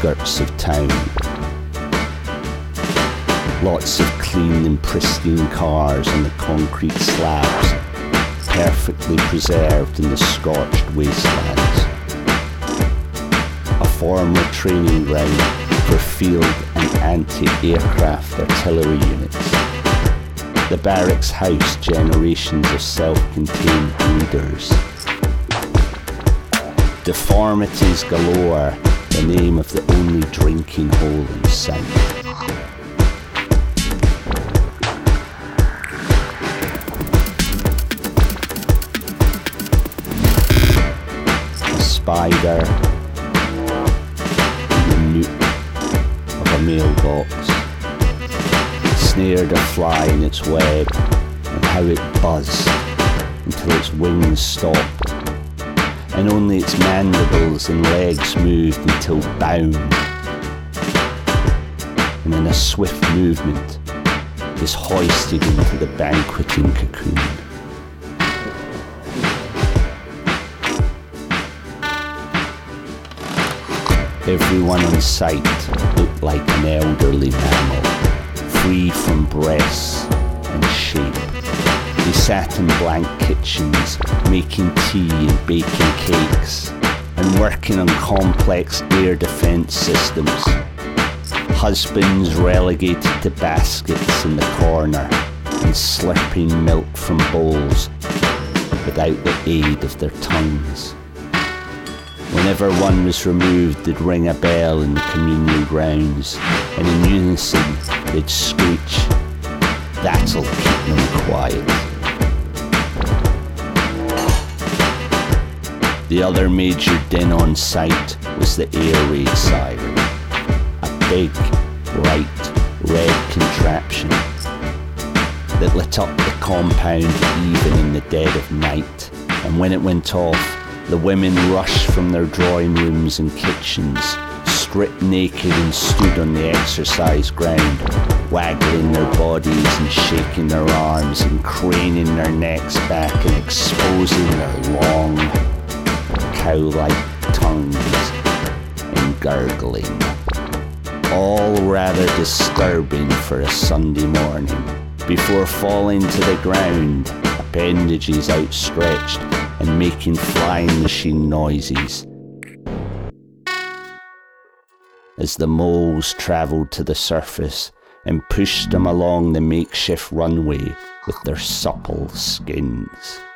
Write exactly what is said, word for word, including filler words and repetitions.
outskirts of town. Lots of clean and pristine cars on the concrete slabs, perfectly preserved in the scorched wastelands. A former training ground for field and anti-aircraft artillery units. The barracks housed generations of self-contained breeders. Deformities galore, the name of the only drinking hole in sight. A spider in the nook of a mailbox snared a fly in its web, and how it buzzed until its wings stopped, and only its mandibles and legs moved until bound. And in a swift movement, is hoisted into the banqueting cocoon. Everyone on sight looked like an elderly mammal, free from breasts and shape. They sat in blank kitchens, making tea and baking cakes, and working on complex air defense systems. Husbands relegated to baskets in the corner and slurping milk from bowls without the aid of their tongues. Whenever one was removed, they'd ring a bell in the communal grounds, and in unison they'd screech, "That'll keep them quiet." The other major din on site was the air raid siren, a big, bright, red contraption that lit up the compound even in the dead of night, and when it went off, the women rushed from their drawing rooms and kitchens, stripped naked and stood on the exercise ground, waggling their bodies and shaking their arms and craning their necks back and exposing their long, cow-like tongues and gurgling. All rather disturbing for a Sunday morning, before falling to the ground, appendages outstretched and making flying machine noises as the moles travelled to the surface and pushed them along the makeshift runway with their supple skins.